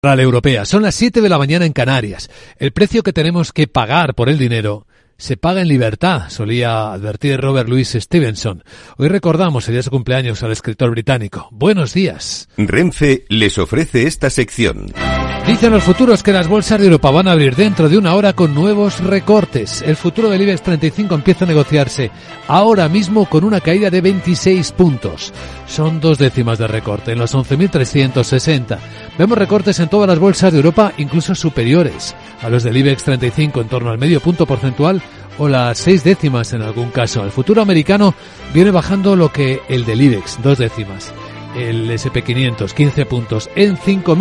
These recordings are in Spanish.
Europea. Son las 7 de la mañana en Canarias. El precio que tenemos que pagar por el dinero se paga en libertad, solía advertir Robert Louis Stevenson. Hoy recordamos el día de su cumpleaños al escritor británico. Buenos días. Renfe les ofrece esta sección. Dicen los futuros que las bolsas de Europa van a abrir dentro de una hora con nuevos recortes. El futuro del IBEX 35 empieza a negociarse ahora mismo con una caída de 26 puntos. Son 2 décimas de recorte en los 11.360. Vemos recortes en todas las bolsas de Europa, incluso superiores a los del IBEX 35, en torno al medio punto porcentual o las 6 décimas en algún caso. El futuro americano viene bajando lo que el del IBEX, 2 décimas. El S&P 500, 15 puntos en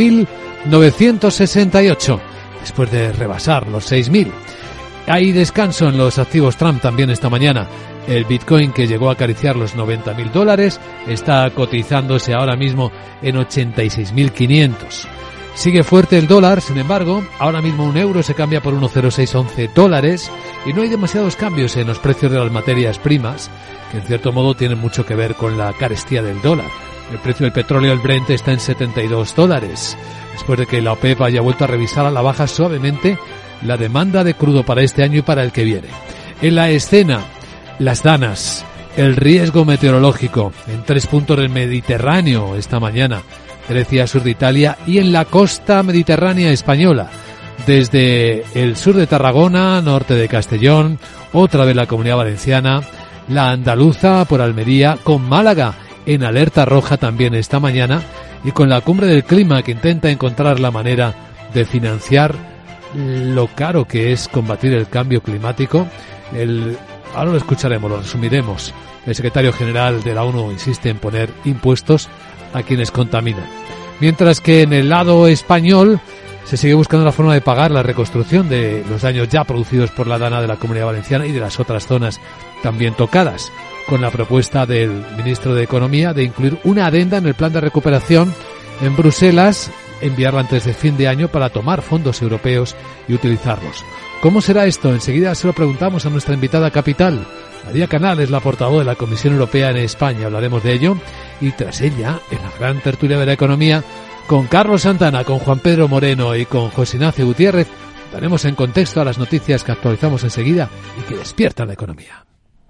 5.968, después de rebasar los 6.000. Hay descanso en los activos Trump también esta mañana. El Bitcoin, que llegó a acariciar los $90.000, está cotizándose ahora mismo en 86.500. Sigue fuerte el dólar, sin embargo, ahora mismo un euro se cambia por $1,0611 y no hay demasiados cambios en los precios de las materias primas, que en cierto modo tienen mucho que ver con la carestía del dólar. El precio del petróleo, el Brent, está en $72, después de que la OPEP haya vuelto a revisar a la baja suavemente la demanda de crudo para este año y para el que viene. En la escena, las danas, el riesgo meteorológico en 3 puntos del Mediterráneo esta mañana, Grecia, sur de Italia, y en la costa mediterránea española, desde el sur de Tarragona, norte de Castellón, otra vez la Comunidad Valenciana, la andaluza por Almería, con Málaga en alerta roja también esta mañana, y con la cumbre del clima que intenta encontrar la manera de financiar lo caro que es combatir el cambio climático. Ahora lo escucharemos, lo resumiremos. El secretario general de la ONU insiste en poner impuestos a quienes contaminan. Mientras que en el lado español se sigue buscando la forma de pagar la reconstrucción de los daños ya producidos por la dana de la Comunidad Valenciana y de las otras zonas también tocadas, con la propuesta del ministro de Economía de incluir una adenda en el plan de recuperación en Bruselas, enviarla antes de fin de año para tomar fondos europeos y utilizarlos. ¿Cómo será esto? Enseguida se lo preguntamos a nuestra invitada capital. María Canal es la portavoz de la Comisión Europea en España. Hablaremos de ello. Y tras ella, en la gran tertulia de la economía, con Carlos Santana, con Juan Pedro Moreno y con José Ignacio Gutiérrez, daremos en contexto a las noticias que actualizamos enseguida y que despiertan la economía.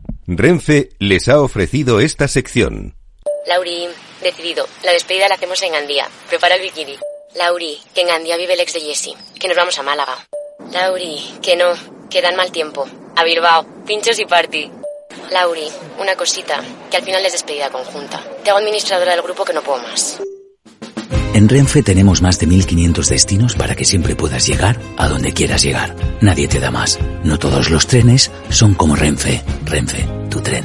Renfe les ha ofrecido esta sección. Lauri, decidido. La despedida la hacemos en Gandía. Prepara el bikini. Lauri, que en Gandía vive el ex de Jessie. Que nos vamos a Málaga. Lauri, que no, que dan mal tiempo. A Bilbao, pinchos y party. Lauri, una cosita, que al final es despedida conjunta. Te hago administradora del grupo que no puedo más. En Renfe tenemos más de 1.500 destinos para que siempre puedas llegar a donde quieras llegar. Nadie te da más. No todos los trenes son como Renfe. Renfe, tu tren.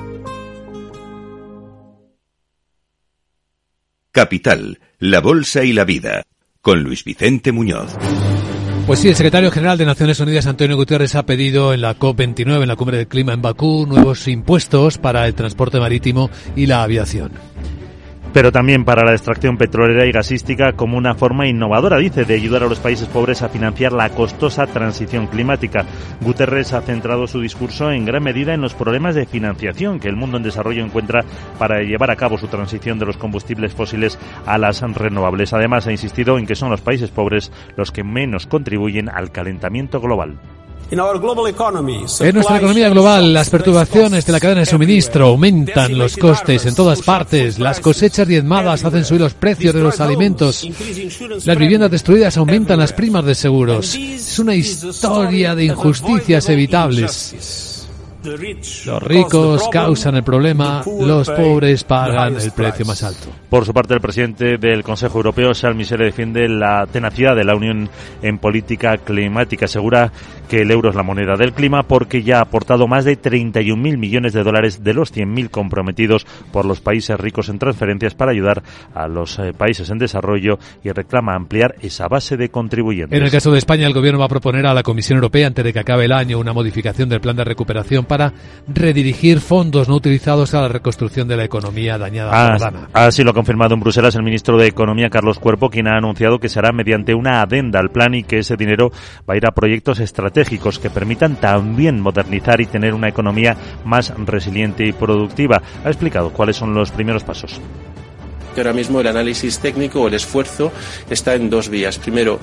Capital, la bolsa y la vida, con Luis Vicente Muñoz. Pues sí, el secretario general de Naciones Unidas, Antonio Guterres, ha pedido en la COP29, en la Cumbre del Clima en Bakú, nuevos impuestos para el transporte marítimo y la aviación. Pero también para la extracción petrolera y gasística como una forma innovadora, dice, de ayudar a los países pobres a financiar la costosa transición climática. Guterres ha centrado su discurso en gran medida en los problemas de financiación que el mundo en desarrollo encuentra para llevar a cabo su transición de los combustibles fósiles a las renovables. Además, ha insistido en que son los países pobres los que menos contribuyen al calentamiento global. En nuestra economía global, las perturbaciones de la cadena de suministro aumentan los costes en todas partes. Las cosechas diezmadas hacen subir los precios de los alimentos. Las viviendas destruidas aumentan las primas de seguros. Es una historia de injusticias evitables. Los ricos causan el problema, los pobres pagan el precio más alto. Por su parte, el presidente del Consejo Europeo, Charles Michel, defiende la tenacidad de la Unión en política climática. Asegura que el euro es la moneda del clima porque ya ha aportado más de 31.000 millones de dólares de los 100.000 comprometidos por los países ricos en transferencias para ayudar a los países en desarrollo, y reclama ampliar esa base de contribuyentes. En el caso de España, el Gobierno va a proponer a la Comisión Europea, antes de que acabe el año, una modificación del plan de recuperación para redirigir fondos no utilizados a la reconstrucción de la economía dañada por la dana. Así lo ha confirmado en Bruselas el ministro de Economía, Carlos Cuerpo, quien ha anunciado que será mediante una adenda al plan y que ese dinero va a ir a proyectos estratégicos que permitan también modernizar y tener una economía más resiliente y productiva. Ha explicado cuáles son los primeros pasos. que ahora mismo el análisis técnico o el esfuerzo está en dos vías. Primero,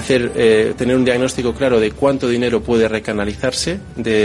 tener un diagnóstico claro de cuánto dinero puede recanalizarse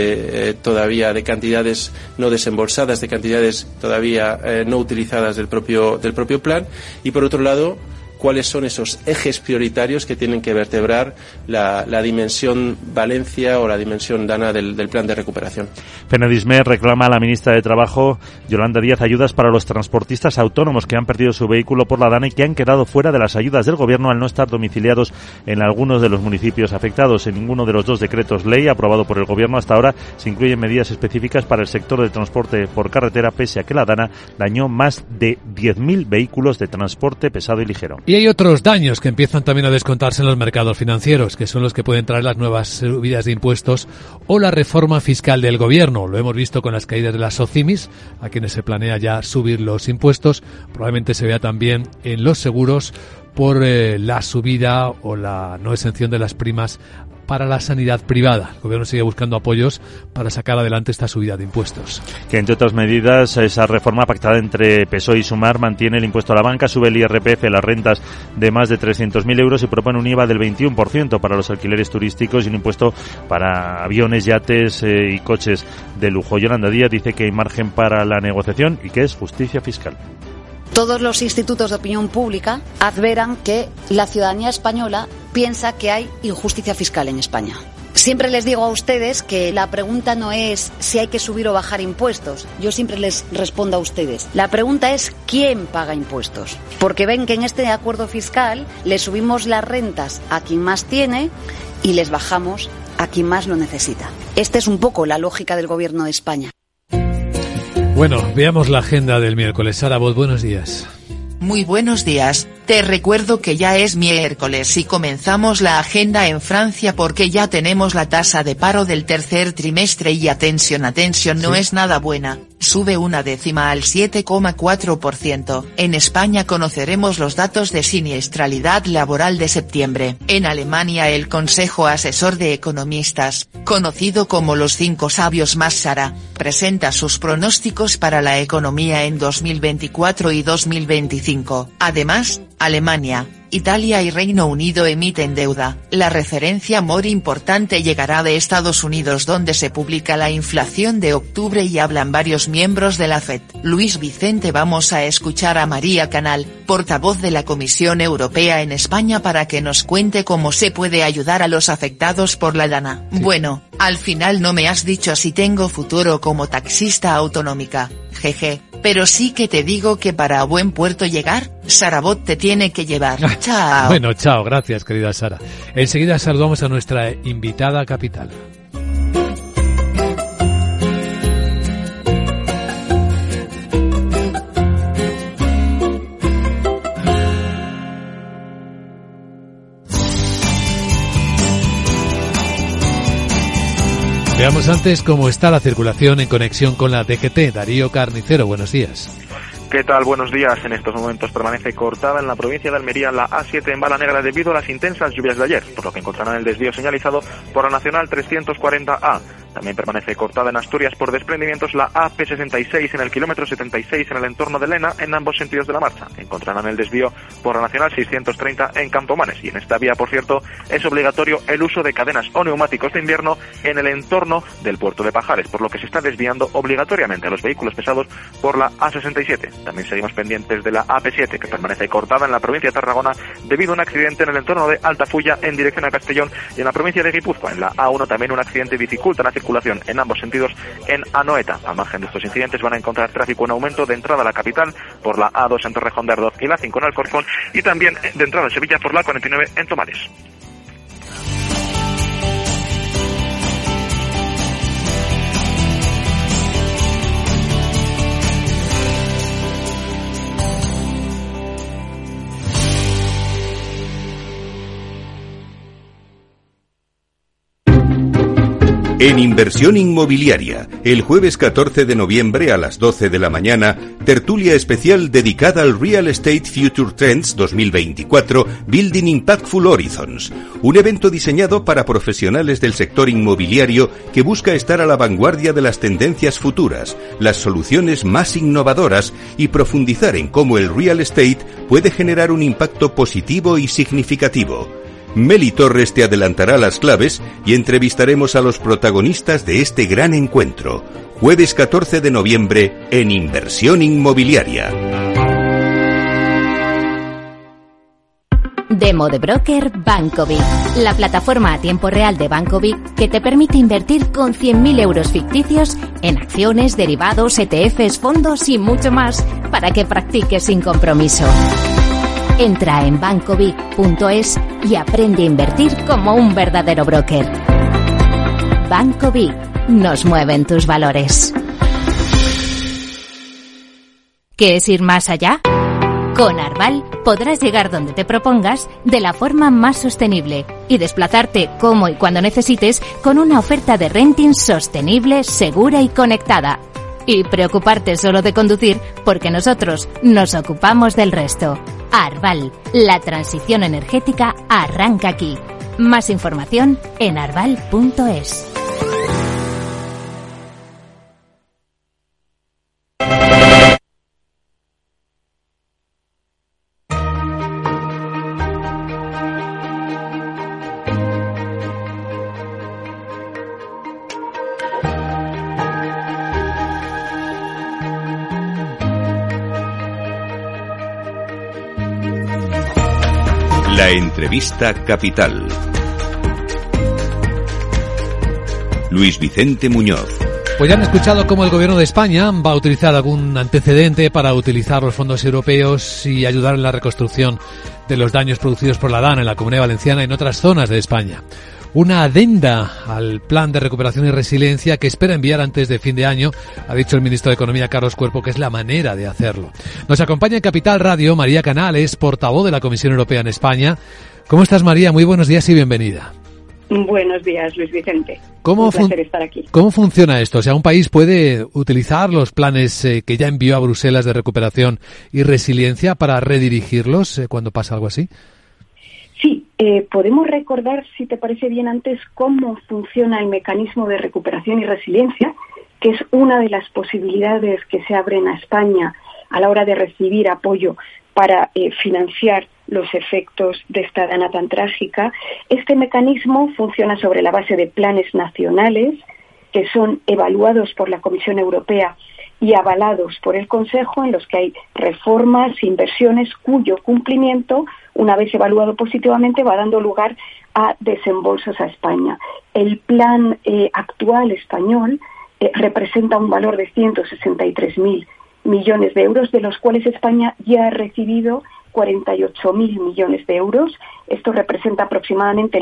todavía de cantidades no desembolsadas, de cantidades todavía no utilizadas del propio plan, y por otro lado, cuáles son esos ejes prioritarios que tienen que vertebrar la dimensión Valencia o la dimensión DANA del plan de recuperación. Fenedismer reclama a la ministra de Trabajo, Yolanda Díaz, ayudas para los transportistas autónomos que han perdido su vehículo por la DANA y que han quedado fuera de las ayudas del Gobierno al no estar domiciliados en algunos de los municipios afectados. En ninguno de los dos decretos ley aprobado por el Gobierno hasta ahora se incluyen medidas específicas para el sector del transporte por carretera, pese a que la DANA dañó más de 10.000 vehículos de transporte pesado y ligero. Y hay otros daños que empiezan también a descontarse en los mercados financieros, que son los que pueden traer las nuevas subidas de impuestos o la reforma fiscal del Gobierno. Lo hemos visto con las caídas de las SOCIMIs, a quienes se planea ya subir los impuestos. Probablemente se vea también en los seguros por la subida o la no exención de las primas para la sanidad privada. El Gobierno sigue buscando apoyos para sacar adelante esta subida de impuestos. Que, entre otras medidas, esa reforma pactada entre PSOE y Sumar mantiene el impuesto a la banca, sube el IRPF, las rentas de más de 300.000 euros y propone un IVA del 21% para los alquileres turísticos y un impuesto para aviones, yates y coches de lujo. Yolanda Díaz dice que hay margen para la negociación y que es justicia fiscal. Todos los institutos de opinión pública adveran que la ciudadanía española piensa que hay injusticia fiscal en España. Siempre les digo a ustedes que la pregunta no es si hay que subir o bajar impuestos. Yo siempre les respondo a ustedes. La pregunta es ¿quién paga impuestos? Porque ven que en este acuerdo fiscal le subimos las rentas a quien más tiene y les bajamos a quien más lo necesita. Esta es un poco la lógica del Gobierno de España. Bueno, veamos la agenda del miércoles. Sara Bot, buenos días. Muy buenos días. Te recuerdo que ya es miércoles y comenzamos la agenda en Francia porque ya tenemos la tasa de paro del tercer trimestre y atención, no es nada buena. Sube una décima al 7,4%. En España conoceremos los datos de siniestralidad laboral de septiembre. En Alemania el Consejo Asesor de Economistas, conocido como los 5 sabios más Sara, presenta sus pronósticos para la economía en 2024 y 2025. Además, Alemania, Italia y Reino Unido emiten deuda. La referencia more importante llegará de Estados Unidos, donde se publica la inflación de octubre y hablan varios miembros de la FED. Luis Vicente, vamos a escuchar a María Canal, portavoz de la Comisión Europea en España, para que nos cuente cómo se puede ayudar a los afectados por la DANA. Sí. Bueno, al final no me has dicho si tengo futuro como taxista autonómica, jeje, pero sí que te digo que para buen puerto llegar, Sara Bot te tiene que llevar. Chao. Bueno, chao, gracias querida Sara. Enseguida saludamos a nuestra invitada capital. Veamos antes cómo está la circulación en conexión con la DGT. Darío Carnicero, buenos días. ¿Qué tal? Buenos días. En estos momentos permanece cortada en la provincia de Almería la A7 en Bala Negra debido a las intensas lluvias de ayer, por lo que encontrarán el desvío señalizado por la Nacional 340A. También permanece cortada en Asturias por desprendimientos la AP66 en el kilómetro 76 en el entorno de Lena en ambos sentidos de la marcha. Encontrarán el desvío por la Nacional 630 en Campomanes. Y en esta vía, por cierto, es obligatorio el uso de cadenas o neumáticos de invierno en el entorno del puerto de Pajares, por lo que se está desviando obligatoriamente a los vehículos pesados por la A67. También seguimos pendientes de la AP7, que permanece cortada en la provincia de Tarragona debido a un accidente en el entorno de Altafulla en dirección a Castellón, y en la provincia de Guipúzcoa, en la A1, también un accidente dificulta la circulación en ambos sentidos en Anoeta. Al margen de estos incidentes van a encontrar tráfico en aumento de entrada a la capital por la A2 en Torrejón de Ardoz y la 5 en Alcorcón, y también de entrada a Sevilla por la 49 en Tomares. En Inversión Inmobiliaria, el jueves 14 de noviembre a las 12 de la mañana, tertulia especial dedicada al Real Estate Future Trends 2024 Building Impactful Horizons, un evento diseñado para profesionales del sector inmobiliario que busca estar a la vanguardia de las tendencias futuras, las soluciones más innovadoras y profundizar en cómo el real estate puede generar un impacto positivo y significativo. Meli Torres te adelantará las claves y entrevistaremos a los protagonistas de este gran encuentro. Jueves 14 de noviembre en Inversión Inmobiliaria. Demo de broker Bancovic, la plataforma a tiempo real de Bancovic que te permite invertir con 100.000 euros ficticios en acciones, derivados, ETFs, fondos y mucho más para que practiques sin compromiso. Entra en bancovic.es y aprende a invertir como un verdadero broker. Bancovic, nos mueven tus valores. ¿Quieres ir más allá? Con Arval podrás llegar donde te propongas de la forma más sostenible y desplazarte como y cuando necesites con una oferta de renting sostenible, segura y conectada. Y preocuparte solo de conducir porque nosotros nos ocupamos del resto. Arval, la transición energética arranca aquí. Más información en arval.es. La entrevista capital. Luis Vicente Muñoz. Pues ya han escuchado cómo el Gobierno de España va a utilizar algún antecedente para utilizar los fondos europeos y ayudar en la reconstrucción de los daños producidos por la DANA en la Comunidad Valenciana y en otras zonas de España. Una adenda al Plan de Recuperación y Resiliencia que espera enviar antes de fin de año, ha dicho el ministro de Economía, Carlos Cuerpo, que es la manera de hacerlo. Nos acompaña en Capital Radio María Canales, portavoz de la Comisión Europea en España. ¿Cómo estás, María? Muy buenos días y bienvenida. Buenos días, Luis Vicente. Un placer estar aquí. ¿Cómo funciona esto? O sea, ¿un país puede utilizar los planes que ya envió a Bruselas de recuperación y resiliencia para redirigirlos cuando pasa algo así? Sí, podemos recordar, si te parece bien antes, cómo funciona el mecanismo de recuperación y resiliencia, que es una de las posibilidades que se abren a España a la hora de recibir apoyo para financiar los efectos de esta dana tan trágica. Este mecanismo funciona sobre la base de planes nacionales que son evaluados por la Comisión Europea y avalados por el Consejo, en los que hay reformas, inversiones cuyo cumplimiento, una vez evaluado positivamente, va dando lugar a desembolsos a España. El plan actual español representa un valor de 163.000 millones de euros, de los cuales España ya ha recibido 48.000 millones de euros. Esto representa aproximadamente el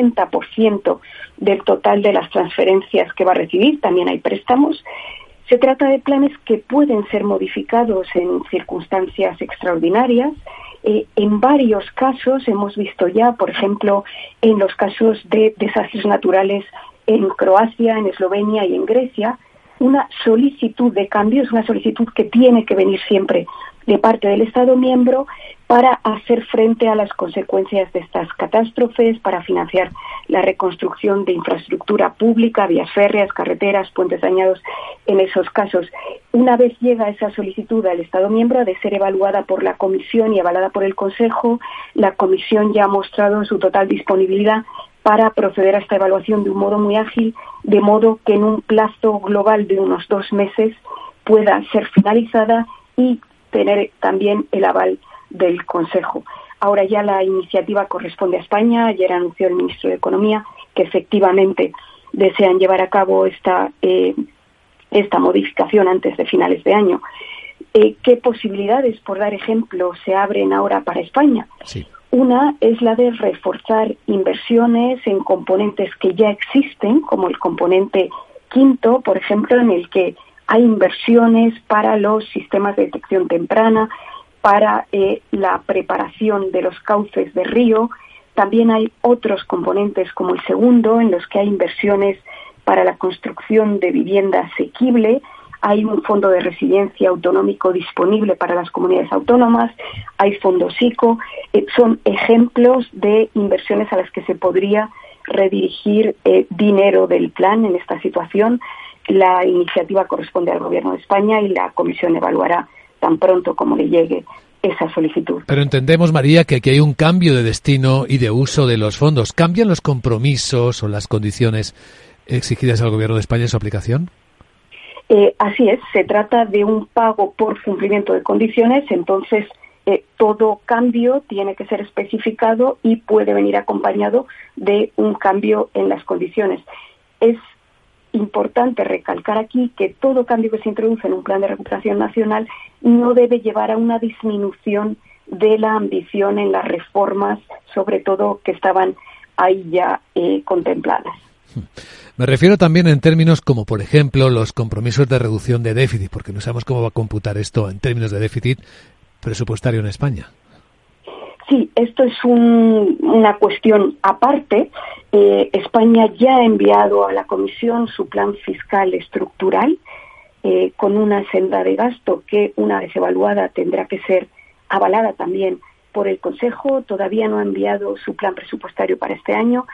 60% del total de las transferencias que va a recibir. También hay préstamos. Se trata de planes que pueden ser modificados en circunstancias extraordinarias. En varios casos hemos visto ya, por ejemplo, en los casos de desastres naturales en Croacia, en Eslovenia y en Grecia, una solicitud de cambio, es una solicitud que tiene que venir siempre de parte del Estado miembro para hacer frente a las consecuencias de estas catástrofes, para financiar la reconstrucción de infraestructura pública, vías férreas, carreteras, puentes dañados en esos casos. Una vez llega esa solicitud al Estado miembro, ha de ser evaluada por la Comisión y avalada por el Consejo. La Comisión ya ha mostrado su total disponibilidad para proceder a esta evaluación de un modo muy ágil, de modo que en un plazo global de unos 2 meses pueda ser finalizada y tener también el aval del Consejo. Ahora ya la iniciativa corresponde a España. Ayer anunció el ministro de Economía que efectivamente desean llevar a cabo esta modificación antes de finales de año. ¿Qué posibilidades, por dar ejemplo, se abren ahora para España? Sí. Una es la de reforzar inversiones en componentes que ya existen, como el componente quinto, por ejemplo, en el que hay inversiones para los sistemas de detección temprana, para la preparación de los cauces de río. También hay otros componentes como el segundo, en los que hay inversiones para la construcción de vivienda asequible. Hay un fondo de resiliencia autonómico disponible para las comunidades autónomas, hay fondos ICO, son ejemplos de inversiones a las que se podría redirigir dinero del plan en esta situación. La iniciativa corresponde al Gobierno de España y la Comisión evaluará tan pronto como le llegue esa solicitud. Pero entendemos, María, que aquí hay un cambio de destino y de uso de los fondos. ¿Cambian los compromisos o las condiciones exigidas al Gobierno de España en su aplicación? Así es, se trata de un pago por cumplimiento de condiciones, entonces todo cambio tiene que ser especificado y puede venir acompañado de un cambio en las condiciones. Es importante recalcar aquí que todo cambio que se introduce en un plan de recuperación nacional no debe llevar a una disminución de la ambición en las reformas, sobre todo que estaban ahí ya contempladas. Me refiero también en términos como, por ejemplo, los compromisos de reducción de déficit, porque no sabemos cómo va a computar esto en términos de déficit presupuestario en España. Sí, esto es una cuestión aparte. España ya ha enviado a la Comisión su plan fiscal estructural con una senda de gasto que, una vez evaluada, tendrá que ser avalada también por el Consejo. Todavía no ha enviado su plan presupuestario para este año.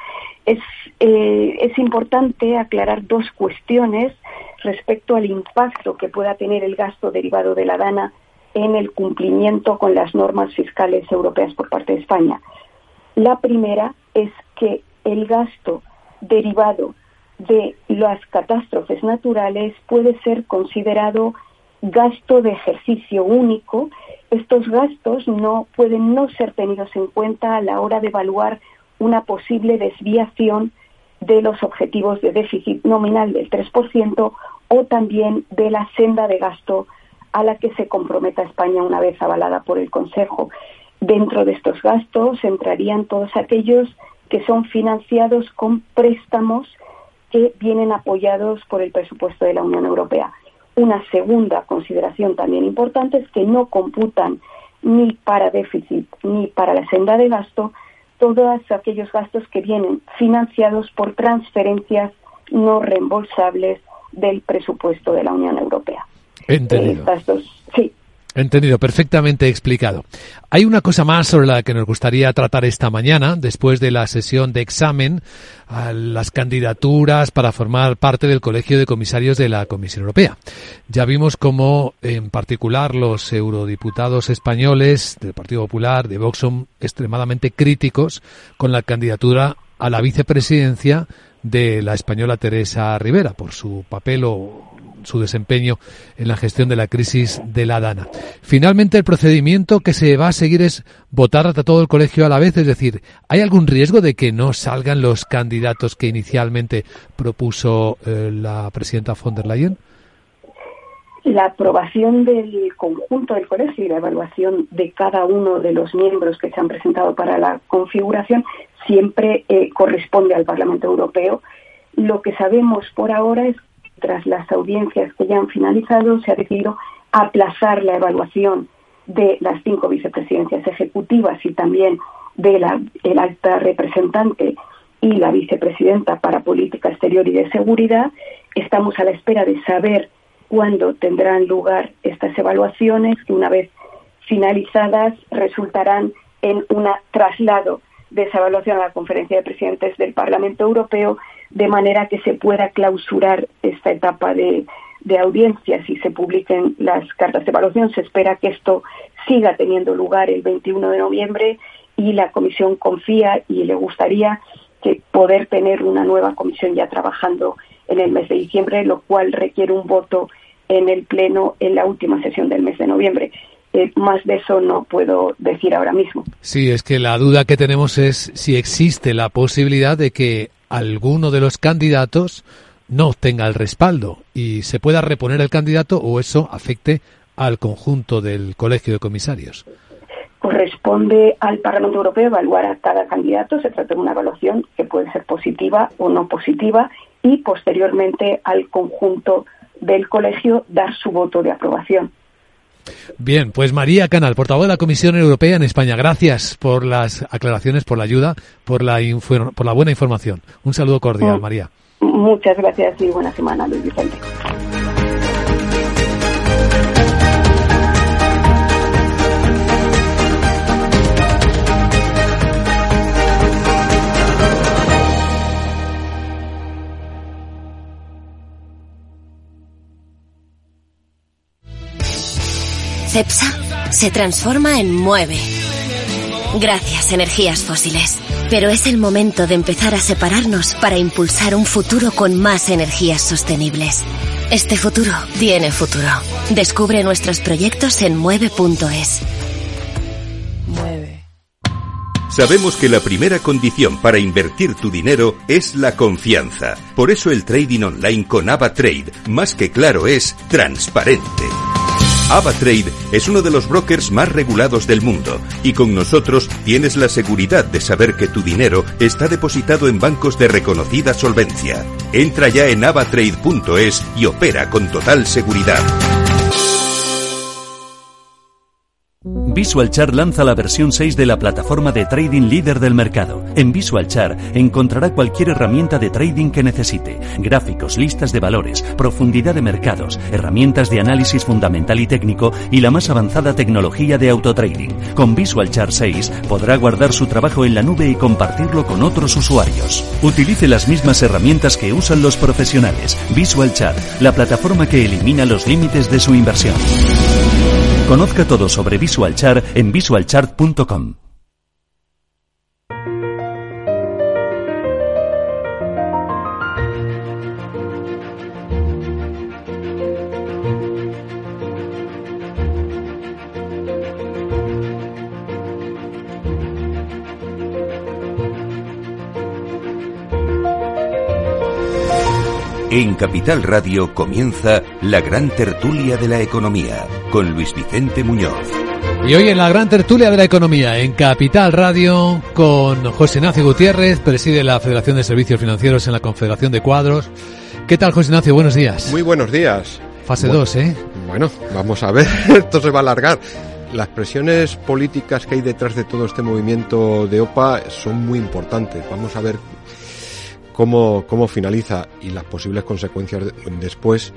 Es importante aclarar dos cuestiones respecto al impacto que pueda tener el gasto derivado de la DANA en el cumplimiento con las normas fiscales europeas por parte de España. La primera es que el gasto derivado de las catástrofes naturales puede ser considerado gasto de ejercicio único. Estos gastos no pueden no ser tenidos en cuenta a la hora de evaluar una posible desviación de los objetivos de déficit nominal del 3% o también de la senda de gasto a la que se comprometa España una vez avalada por el Consejo. Dentro de estos gastos entrarían todos aquellos que son financiados con préstamos que vienen apoyados por el presupuesto de la Unión Europea. Una segunda consideración también importante es que no computan ni para déficit ni para la senda de gasto todos aquellos gastos que vienen financiados por transferencias no reembolsables del presupuesto de la Unión Europea. Entendido. Sí. Entendido, perfectamente explicado. Hay una cosa más sobre la que nos gustaría tratar esta mañana, después de la sesión de examen a las candidaturas para formar parte del Colegio de Comisarios de la Comisión Europea. Ya vimos cómo, en particular, los eurodiputados españoles del Partido Popular, de Vox, son extremadamente críticos con la candidatura a la vicepresidencia de la española Teresa Rivera por su papel o su desempeño en la gestión de la crisis de la DANA. Finalmente, el procedimiento que se va a seguir es votar a todo el colegio a la vez, es decir, ¿hay algún riesgo de que no salgan los candidatos que inicialmente propuso la presidenta von der Leyen? La aprobación del conjunto del colegio y la evaluación de cada uno de los miembros que se han presentado para la configuración siempre corresponde al Parlamento Europeo. Lo que sabemos por ahora es que tras las audiencias que ya han finalizado se ha decidido aplazar la evaluación de las 5 vicepresidencias ejecutivas y también de el alta representante y la vicepresidenta para Política Exterior y de Seguridad. Estamos a la espera de saber cuándo tendrán lugar estas evaluaciones, que una vez finalizadas resultarán en un traslado de esa evaluación a la Conferencia de Presidentes del Parlamento Europeo, de manera que se pueda clausurar esta etapa de audiencias y se publiquen las cartas de evaluación. Se espera que esto siga teniendo lugar el 21 de noviembre y la Comisión confía y le gustaría que poder tener una nueva comisión ya trabajando en el mes de diciembre, lo cual requiere un voto en el Pleno en la última sesión del mes de noviembre. Más de eso no puedo decir ahora mismo. Sí, es que la duda que tenemos es si existe la posibilidad de que alguno de los candidatos no obtenga el respaldo y se pueda reponer el candidato o eso afecte al conjunto del Colegio de Comisarios. Corresponde al Parlamento Europeo evaluar a cada candidato. Se trata de una evaluación que puede ser positiva o no positiva y posteriormente al conjunto del colegio dar su voto de aprobación. Bien, pues María Canal, portavoz de la Comisión Europea en España. Gracias por las aclaraciones, por la ayuda, por la buena información. Un saludo cordial, María. Muchas gracias y buena semana, Luis Vicente. Cepsa se transforma en Mueve. Gracias, energías fósiles. Pero es el momento de empezar a separarnos para impulsar un futuro con más energías sostenibles. Este futuro tiene futuro. Descubre nuestros proyectos en mueve.es. Mueve. Sabemos que la primera condición para invertir tu dinero es la confianza. Por eso el trading online con AvaTrade, más que claro, es transparente. AvaTrade es uno de los brokers más regulados del mundo y con nosotros tienes la seguridad de saber que tu dinero está depositado en bancos de reconocida solvencia. Entra ya en avatrade.es y opera con total seguridad. VisualChart lanza la versión 6 de la plataforma de trading líder del mercado. En VisualChart encontrará cualquier herramienta de trading que necesite. Gráficos, listas de valores, profundidad de mercados, herramientas de análisis fundamental y técnico y la más avanzada tecnología de autotrading. Con VisualChart 6 podrá guardar su trabajo en la nube y compartirlo con otros usuarios. Utilice las mismas herramientas que usan los profesionales. VisualChart, la plataforma que elimina los límites de su inversión. Conozca todo sobre VisualChart en visualchart.com. En Capital Radio comienza la gran tertulia de la economía con Luis Vicente Muñoz. Y hoy en la gran tertulia de la economía en Capital Radio con José Ignacio Gutiérrez, preside la Federación de Servicios Financieros en la Confederación de Cuadros. ¿Qué tal, José Ignacio? Buenos días. Muy buenos días. Fase 2, ¿eh? Bueno, vamos a ver, esto se va a alargar. Las presiones políticas que hay detrás de todo este movimiento de OPA son muy importantes. Vamos a ver cómo finaliza y las posibles consecuencias después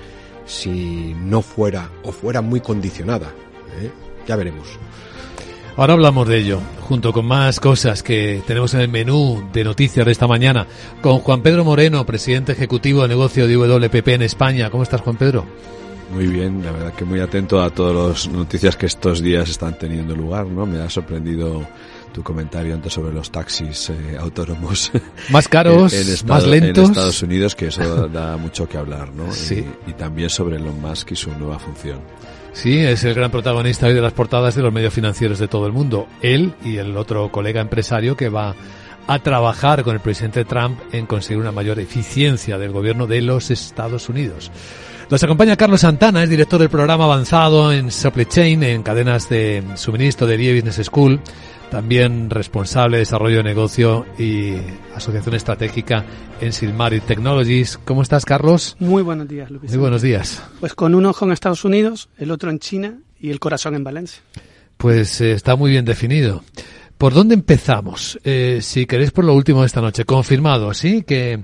si no fuera o fuera muy condicionada. Ya veremos. Ahora hablamos de ello, junto con más cosas que tenemos en el menú de noticias de esta mañana, con Juan Pedro Moreno, presidente ejecutivo de negocio de WPP en España. ¿Cómo estás, Juan Pedro? Muy bien, la verdad que muy atento a todas las noticias que estos días están teniendo lugar, ¿no? Me ha sorprendido tu comentario antes sobre los taxis autónomos. Más caros, más lentos. En Estados Unidos, que eso da mucho que hablar, ¿no? Sí. Y también sobre Elon Musk y su nueva función. Sí, es el gran protagonista hoy de las portadas de los medios financieros de todo el mundo. Él y el otro colega empresario que va a trabajar con el presidente Trump en conseguir una mayor eficiencia del gobierno de los Estados Unidos. Nos acompaña Carlos Santana, es director del programa avanzado en Supply Chain, en cadenas de suministro de BIE Business School, también responsable de desarrollo de negocio y asociación estratégica en Silmarit Technologies. ¿Cómo estás, Carlos? Muy buenos días, Luis. Muy buenos días. Pues con un ojo en Estados Unidos, el otro en China y el corazón en Valencia. Pues está muy bien definido. ¿Por dónde empezamos? Si queréis por lo último de esta noche. Confirmado, ¿sí? Que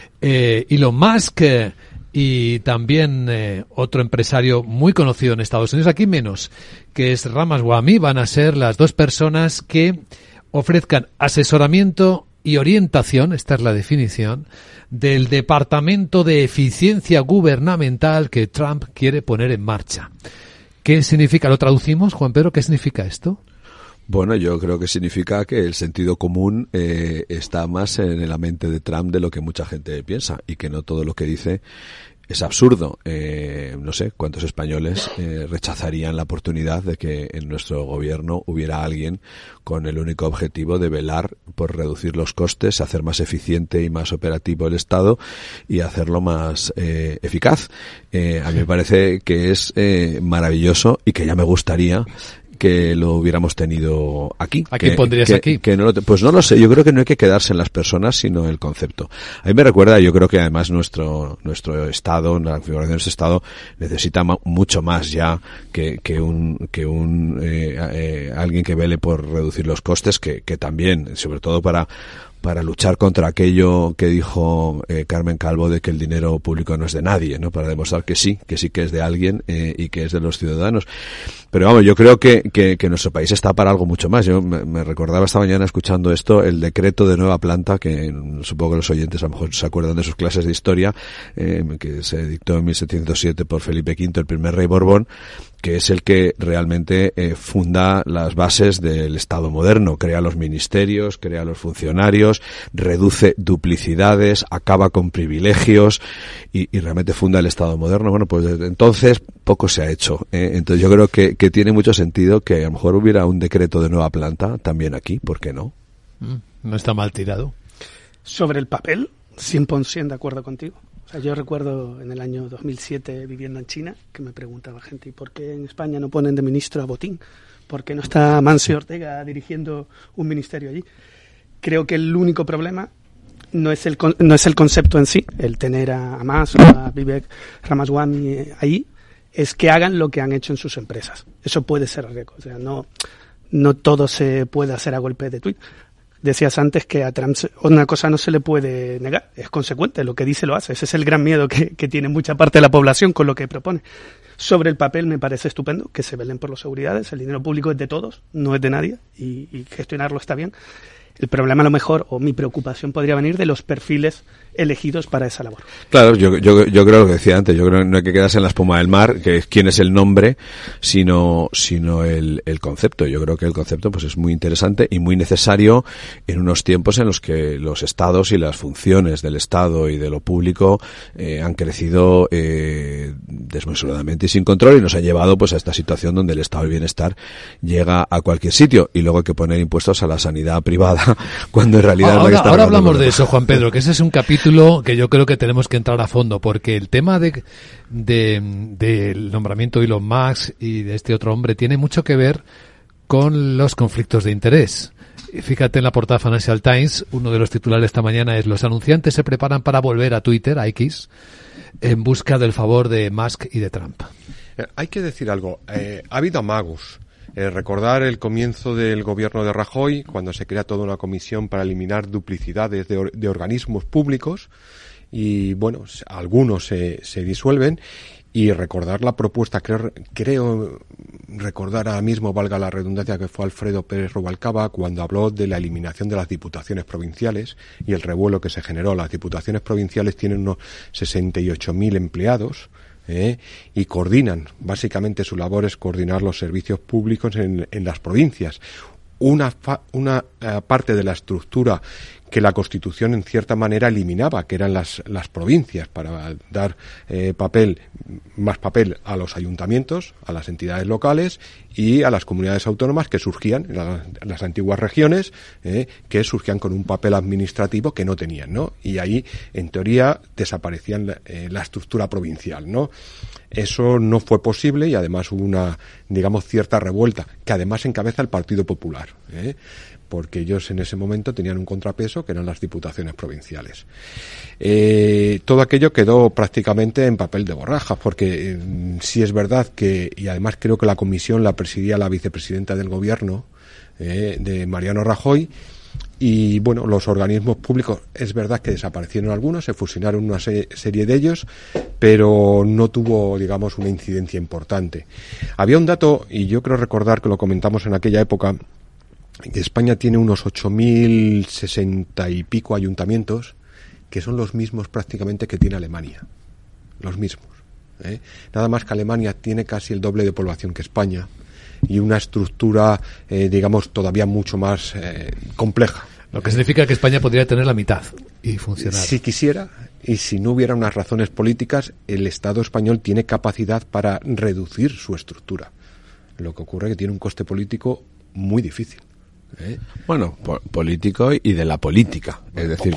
Elon Musk y también otro empresario muy conocido en Estados Unidos, aquí menos, que es Ramaswamy, van a ser las dos personas que ofrezcan asesoramiento y orientación, esta es la definición, del Departamento de Eficiencia Gubernamental que Trump quiere poner en marcha. ¿Qué significa? ¿Lo traducimos, Juan Pedro? ¿Qué significa esto? Bueno, yo creo que significa que el sentido común está más en la mente de Trump de lo que mucha gente piensa y que no todo lo que dice es absurdo. No sé cuántos españoles rechazarían la oportunidad de que en nuestro gobierno hubiera alguien con el único objetivo de velar por reducir los costes, hacer más eficiente y más operativo el Estado y hacerlo más eficaz. A mí me parece que es maravilloso y que ya me gustaría que lo hubiéramos tenido aquí. ¿A quién pondrías aquí? Pues no lo sé, yo creo que no hay que quedarse en las personas, sino el concepto. A mí me recuerda, yo creo que además nuestro Estado, la configuración de nuestro Estado, necesita mucho más ya que alguien que vele por reducir los costes, que también, sobre todo para para luchar contra aquello que dijo Carmen Calvo de que el dinero público no es de nadie, ¿no? Para demostrar que sí que es de alguien y que es de los ciudadanos. Pero vamos, yo creo que nuestro país está para algo mucho más. Yo me recordaba esta mañana escuchando esto, el decreto de nueva planta, que supongo que los oyentes a lo mejor se acuerdan de sus clases de historia, que se dictó en 1707 por Felipe V, el primer rey Borbón, que es el que realmente funda las bases del Estado moderno, crea los ministerios, crea los funcionarios, reduce duplicidades, acaba con privilegios y realmente funda el Estado moderno. Bueno, pues desde entonces poco se ha hecho. Entonces yo creo que tiene mucho sentido que a lo mejor hubiera un decreto de nueva planta también aquí, ¿por qué no? No está mal tirado. Sobre el papel, 100% de acuerdo contigo. O sea, yo recuerdo en el año 2007 viviendo en China que me preguntaba gente, ¿y por qué en España no ponen de ministro a Botín? ¿Por qué no está Mancio Ortega dirigiendo un ministerio allí? Creo que el único problema no es el concepto en sí, el tener a Mas o a Vivek Ramaswamy ahí, es que hagan lo que han hecho en sus empresas. Eso puede ser riesgo. O sea, no todo se puede hacer a golpe de tuit. Decías antes que a Trump una cosa no se le puede negar, es consecuente, lo que dice lo hace. Ese es el gran miedo que tiene mucha parte de la población con lo que propone. Sobre el papel me parece estupendo que se velen por las seguridades, el dinero público es de todos, no es de nadie, y gestionarlo está bien. El problema a lo mejor, o mi preocupación podría venir de los perfiles elegidos para esa labor. Claro, yo creo lo que decía antes, yo creo que no hay que quedarse en la espuma del mar, que es quién es el nombre, sino el concepto. Yo creo que el concepto pues es muy interesante y muy necesario en unos tiempos en los que los estados y las funciones del Estado y de lo público han crecido desmesuradamente y sin control y nos han llevado pues a esta situación donde el estado del bienestar llega a cualquier sitio y luego hay que poner impuestos a la sanidad privada cuando en realidad ahora hablamos de eso, Juan Pedro, que ese es un capítulo que yo creo que tenemos que entrar a fondo, porque el tema del nombramiento de Elon Musk y de este otro hombre tiene mucho que ver con los conflictos de interés. Fíjate en la portada Financial Times, uno de los titulares esta mañana es: los anunciantes se preparan para volver a Twitter, a X, en busca del favor de Musk y de Trump. Hay que decir algo, ha habido amagos. Recordar el comienzo del gobierno de Rajoy, cuando se crea toda una comisión para eliminar duplicidades de organismos públicos y, bueno, algunos se disuelven. Y recordar la propuesta, creo recordar ahora mismo, valga la redundancia, que fue Alfredo Pérez Rubalcaba cuando habló de la eliminación de las diputaciones provinciales y el revuelo que se generó. Las diputaciones provinciales tienen unos 68.000 empleados. Y coordinan, básicamente su labor es coordinar los servicios públicos en las provincias. Una parte de la estructura que la Constitución en cierta manera eliminaba, que eran las provincias, para dar más papel a los ayuntamientos, a las entidades locales y a las comunidades autónomas que surgían, las antiguas regiones, que surgían con un papel administrativo que no tenían, ¿no? Y ahí, en teoría, desaparecían la estructura provincial, ¿no? Eso no fue posible y además hubo una, digamos, cierta revuelta, que además encabeza el Partido Popular, porque ellos en ese momento tenían un contrapeso que eran las diputaciones provinciales. Todo aquello quedó prácticamente en papel de borrajas, porque sí es verdad que, y además creo que la comisión la presidía la vicepresidenta del gobierno, de Mariano Rajoy, y bueno, los organismos públicos es verdad que desaparecieron algunos, se fusionaron una serie de ellos, pero no tuvo, digamos, una incidencia importante. Había un dato, y yo creo recordar que lo comentamos en aquella época, que España tiene unos 8.060 y pico ayuntamientos, que son los mismos prácticamente que tiene Alemania. Los mismos. Nada más que Alemania tiene casi el doble de población que España y una estructura, digamos, todavía mucho más compleja. Lo que significa que España podría tener la mitad y funcionar. Si quisiera, y si no hubiera unas razones políticas, el Estado español tiene capacidad para reducir su estructura. Lo que ocurre es que tiene un coste político muy difícil. Bueno, político y de la política, es decir,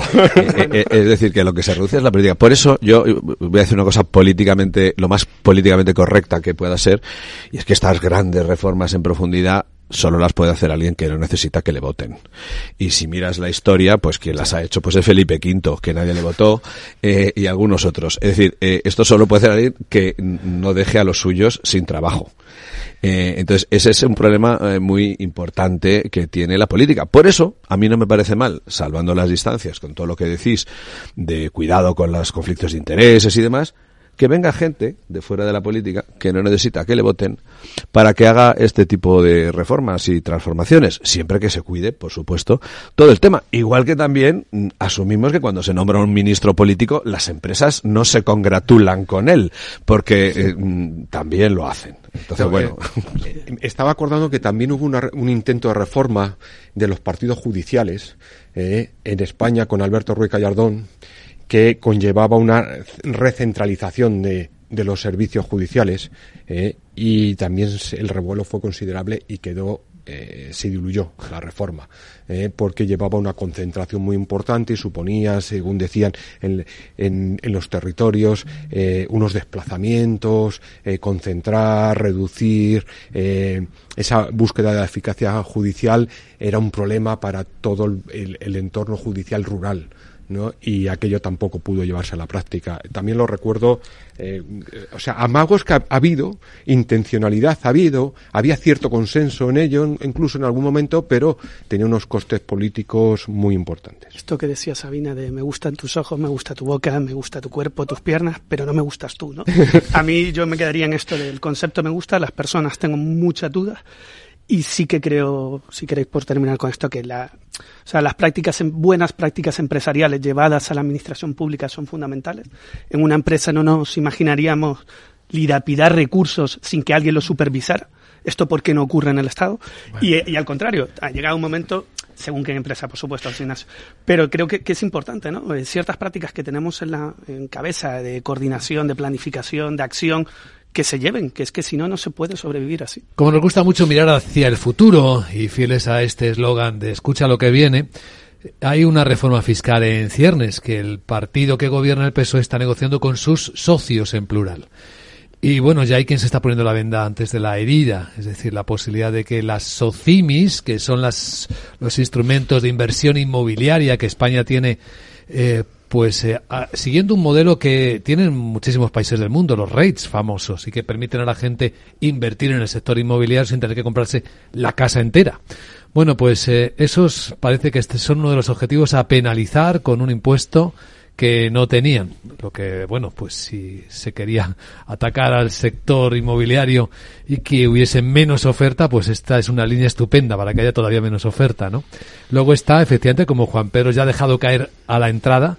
es decir, que lo que se reduce es la política. Por eso yo voy a decir una cosa lo más políticamente correcta que pueda ser, y es que estas grandes reformas en profundidad solo las puede hacer alguien que no necesita que le voten. Y si miras la historia, pues quien las ha hecho pues es Felipe V, que nadie le votó, y algunos otros. Es decir, esto solo puede hacer alguien que no deje a los suyos sin trabajo. Entonces, ese es un problema muy importante que tiene la política. Por eso, a mí no me parece mal, salvando las distancias con todo lo que decís de cuidado con los conflictos de intereses y demás, que venga gente de fuera de la política que no necesita que le voten para que haga este tipo de reformas y transformaciones, siempre que se cuide, por supuesto, todo el tema. Igual que también asumimos que cuando se nombra un ministro político, las empresas no se congratulan con él, porque también lo hacen. Entonces, bueno. Estaba acordando que también hubo un intento de reforma de los partidos judiciales en España con Alberto Ruiz Gallardón, que conllevaba una recentralización de los servicios judiciales, y también el revuelo fue considerable y se diluyó la reforma, porque llevaba una concentración muy importante y suponía, según decían en los territorios, unos desplazamientos, concentrar, reducir, esa búsqueda de la eficacia judicial era un problema para todo el entorno judicial rural, ¿no? Y aquello tampoco pudo llevarse a la práctica. También lo recuerdo, amagos que ha habido, intencionalidad había cierto consenso en ello, incluso en algún momento, pero tenía unos costes políticos muy importantes. Esto que decía Sabina de me gustan tus ojos, me gusta tu boca, me gusta tu cuerpo, tus piernas, pero no me gustas tú, ¿no? A mí yo me quedaría en esto del concepto me gusta, las personas tengo muchas dudas. Y sí que creo, si queréis por terminar con esto, que las buenas prácticas empresariales llevadas a la administración pública son fundamentales. En una empresa no nos imaginaríamos dilapidar recursos sin que alguien los supervisara. ¿Esto por qué no ocurre en el Estado? Bueno. Y al contrario, ha llegado un momento, según qué empresa, por supuesto, al Ignacio, pero creo que es importante, ¿no? Ciertas prácticas que tenemos en cabeza de coordinación, de planificación, de acción, que se lleven, que es que si no, no se puede sobrevivir así. Como nos gusta mucho mirar hacia el futuro y fieles a este eslogan de escucha lo que viene, hay una reforma fiscal en ciernes que el partido que gobierna el PSOE está negociando con sus socios en plural. Y bueno, ya hay quien se está poniendo la venda antes de la herida, es decir, la posibilidad de que las SOCIMIs, que son los instrumentos de inversión inmobiliaria que España tiene, siguiendo un modelo que tienen muchísimos países del mundo, los REITs famosos, y que permiten a la gente invertir en el sector inmobiliario sin tener que comprarse la casa entera. Bueno, pues esos parece que son uno de los objetivos a penalizar con un impuesto que no tenían. Lo que, bueno, pues si se quería atacar al sector inmobiliario y que hubiese menos oferta, pues esta es una línea estupenda para que haya todavía menos oferta, ¿no? Luego está, efectivamente, como Juan Pedro ya ha dejado caer a la entrada,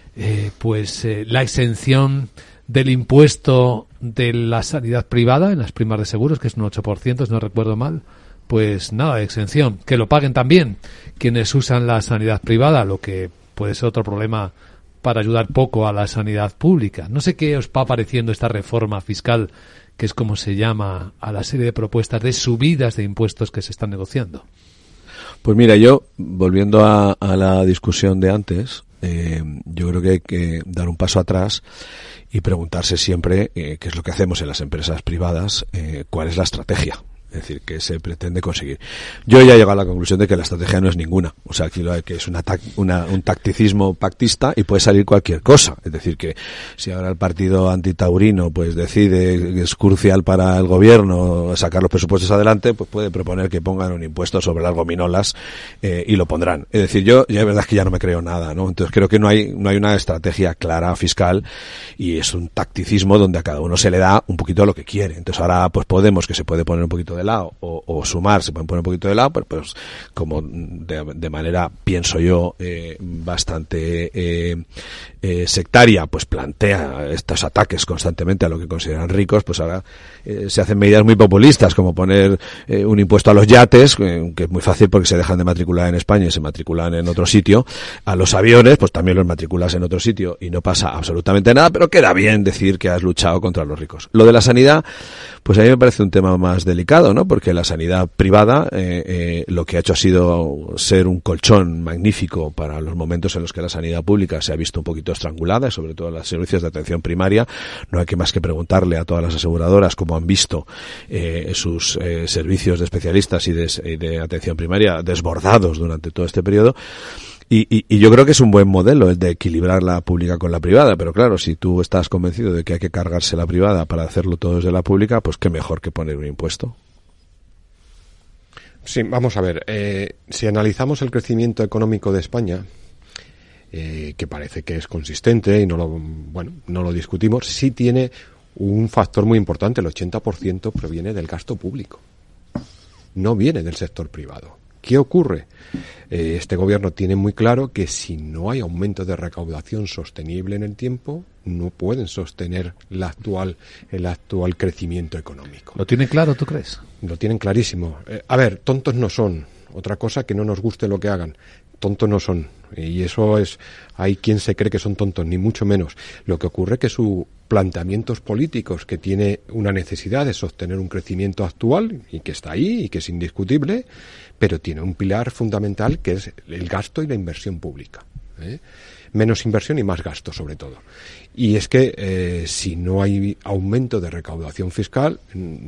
la exención del impuesto de la sanidad privada en las primas de seguros, que es un 8%, si no recuerdo mal. Pues nada de exención, que lo paguen también quienes usan la sanidad privada, lo que puede ser otro problema para ayudar poco a la sanidad pública. No sé qué os va pareciendo esta reforma fiscal, que es como se llama a la serie de propuestas de subidas de impuestos que se están negociando. Pues mira, yo, volviendo a la discusión de antes, yo creo que hay que dar un paso atrás y preguntarse siempre qué es lo que hacemos en las empresas privadas, cuál es la estrategia. Es decir, ¿qué se pretende conseguir? Yo ya he llegado a la conclusión de que la estrategia no es ninguna. O sea, aquí lo que es un tacticismo pactista y puede salir cualquier cosa. Es decir, que si ahora el partido antitaurino pues decide que es crucial para el gobierno sacar los presupuestos adelante, pues puede proponer que pongan un impuesto sobre las gominolas y lo pondrán. Es decir, yo ya es verdad que ya no me creo nada, ¿no? Entonces creo que no hay una estrategia clara fiscal y es un tacticismo donde a cada uno se le da un poquito lo que quiere. Entonces ahora pues Podemos, que se puede poner un poquito de lado, o Sumar se pueden poner un poquito de lado, pero pues como de manera, pienso yo, bastante sectaria, pues plantea estos ataques constantemente a lo que consideran ricos, pues ahora se hacen medidas muy populistas, como poner un impuesto a los yates, que es muy fácil porque se dejan de matricular en España y se matriculan en otro sitio. A los aviones, pues también los matriculas en otro sitio y no pasa absolutamente nada, pero queda bien decir que has luchado contra los ricos. Lo de la sanidad, pues a mí me parece un tema más delicado. complicado, ¿no? Porque la sanidad privada lo que ha hecho ha sido ser un colchón magnífico para los momentos en los que la sanidad pública se ha visto un poquito estrangulada, sobre todo en los servicios de atención primaria. No hay que más que preguntarle a todas las aseguradoras cómo han visto sus servicios de especialistas y de atención primaria desbordados durante todo este periodo. Y yo creo que es un buen modelo el de equilibrar la pública con la privada, pero claro, si tú estás convencido de que hay que cargarse la privada para hacerlo todo desde la pública, pues qué mejor que poner un impuesto. Sí, vamos a ver, si analizamos el crecimiento económico de España, que parece que es consistente y no lo discutimos, sí tiene un factor muy importante, el 80% proviene del gasto público, no viene del sector privado. ¿Qué ocurre? Este gobierno tiene muy claro que si no hay aumento de recaudación sostenible en el tiempo, no pueden sostener el actual crecimiento económico. ¿Lo tienen claro, tú crees? Lo tienen clarísimo. A ver, tontos no son. Otra cosa que no nos guste lo que hagan. Tontos no son. Y eso es, hay quien se cree que son tontos, ni mucho menos. Lo que ocurre es que sus planteamientos políticos, que tiene una necesidad de sostener un crecimiento actual, y que está ahí, y que es indiscutible, pero tiene un pilar fundamental que es el gasto y la inversión pública. Menos inversión y más gasto, sobre todo. Y es que si no hay aumento de recaudación fiscal,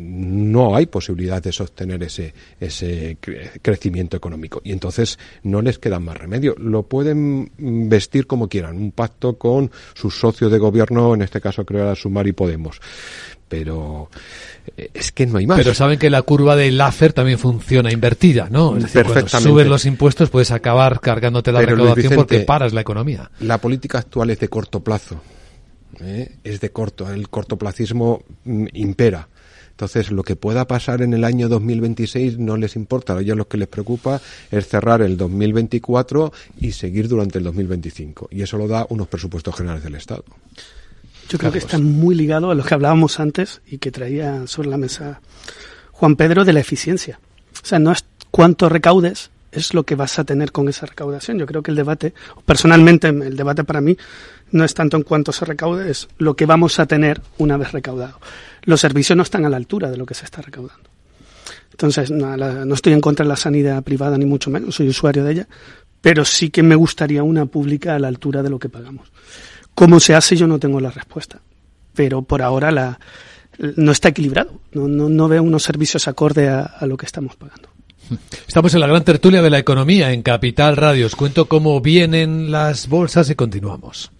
no hay posibilidad de sostener ese crecimiento económico. Y entonces no les queda más remedio. Lo pueden vestir como quieran, un pacto con sus socios de gobierno, en este caso creo era Sumar y Podemos. Pero es que no hay más. Pero saben que la curva de Laffer también funciona invertida, ¿no? Es decir, cuando subes los impuestos puedes acabar cargándote la recaudación, Vicente, porque paras la economía. La política actual es de corto plazo. Es de corto. El cortoplacismo impera. Entonces, lo que pueda pasar en el año 2026 no les importa. A ellos lo que les preocupa es cerrar el 2024 y seguir durante el 2025. Y eso lo da unos presupuestos generales del Estado. Yo creo que está muy ligado a lo que hablábamos antes y que traía sobre la mesa Juan Pedro, de la eficiencia. O sea, no es cuánto recaudes, es lo que vas a tener con esa recaudación. Yo creo que el debate, personalmente el debate para mí, no es tanto en cuánto se recaude, es lo que vamos a tener una vez recaudado. Los servicios no están a la altura de lo que se está recaudando. Entonces, no estoy en contra de la sanidad privada, ni mucho menos, soy usuario de ella, pero sí que me gustaría una pública a la altura de lo que pagamos. ¿Cómo se hace? Yo no tengo la respuesta, pero por ahora no está equilibrado, no veo unos servicios acorde a lo que estamos pagando. Estamos en la gran tertulia de la economía en Capital Radio. Os cuento cómo vienen las bolsas y continuamos.